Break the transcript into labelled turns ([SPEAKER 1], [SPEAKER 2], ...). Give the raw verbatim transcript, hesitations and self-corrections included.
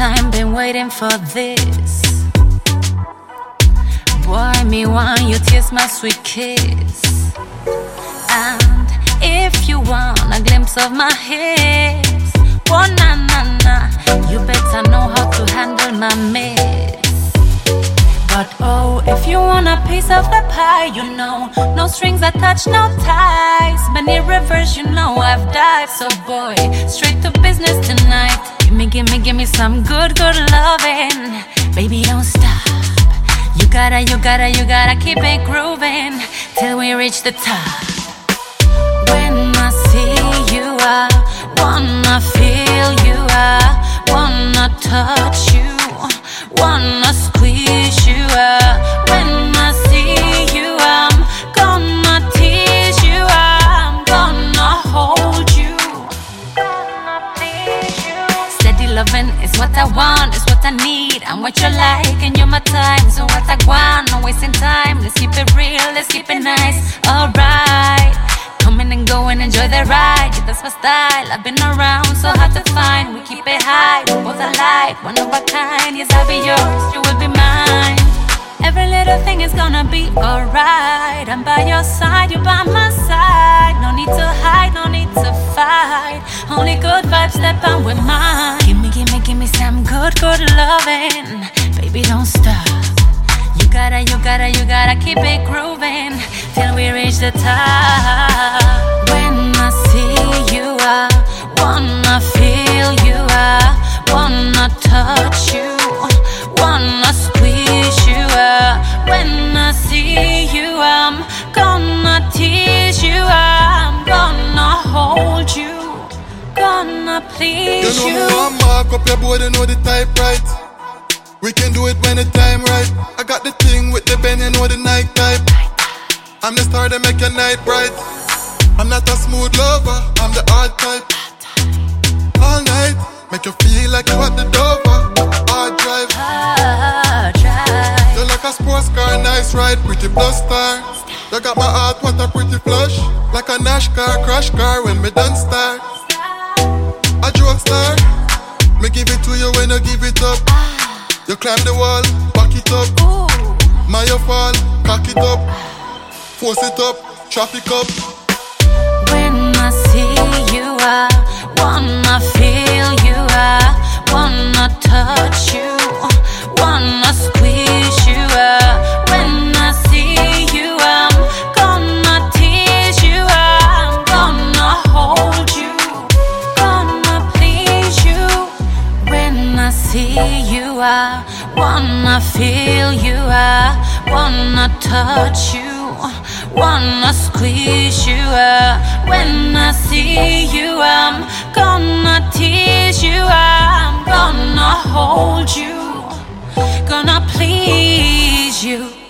[SPEAKER 1] time, been waiting for this. Boy, me want you taste my sweet kiss. And if you want a glimpse of my hips, oh na na na, you better know how to handle my miss. But oh, if you want a piece of the pie, you know, no strings attached, no ties. Many rivers, you know I've dived. So boy, straight to business tonight. Give me, give me, give me some good, good loving. Baby, don't stop. You gotta, you gotta, you gotta keep it grooving till we reach the top. When I see you, I wanna feel you, I wanna touch you, wanna squeeze you. I, when I see you, I'm gonna tease you, I'm gonna hold you, gonna please you. Steady loving is what I want, is what I need. I'm what you like and you're my time. So what I want, no wasting time. Let's keep it real, let's keep it nice. Alright, coming and going, enjoy the ride. Yeah, that's my style. I've been around, so hard to find. We keep it high, we're both alike, one of a kind. Yes, I'll be yours, you will be mine. Every little thing is gonna be alright. I'm by your side, you by my side. No need to hide, no need to fight. Only good vibes, step on with mine. Give me, give me, give me some good, good loving. Baby, don't stop. You gotta, you gotta, you gotta keep it grooving till we reach the top. When I see you, I wanna feel you, I wanna touch you, wanna squeeze you. I, when I see you, I'm gonna tease you, I'm gonna hold you, gonna please you.
[SPEAKER 2] You know me want mark up your board, you know the type right. We can do it when the time right. I got the thing with the bend, you know the night type. I'm the star that make your night bright. I'm not a smooth lover, I'm the hard type. All night, make you feel like you at the Dover. Hard drive,
[SPEAKER 1] hard drive.
[SPEAKER 2] you're like a sports car, nice ride, pretty plus star. You got my heart, what a pretty flush. Like a Nash car, crash car when me done start. A joke star, me give it to you when you give it up. You climb the wall, back it up.
[SPEAKER 1] Ooh.
[SPEAKER 2] My you fall, cock it up. Force it up, traffic up.
[SPEAKER 1] When I see you, I wanna feel you, I wanna touch you, wanna squeeze you. I, when I see you, I'm gonna tease you, I'm gonna hold you, gonna please you. When I see you, I wanna feel you, I wanna touch you, wanna squeeze you. Uh, when I see you, I'm gonna tease you, I'm gonna hold you, gonna please you.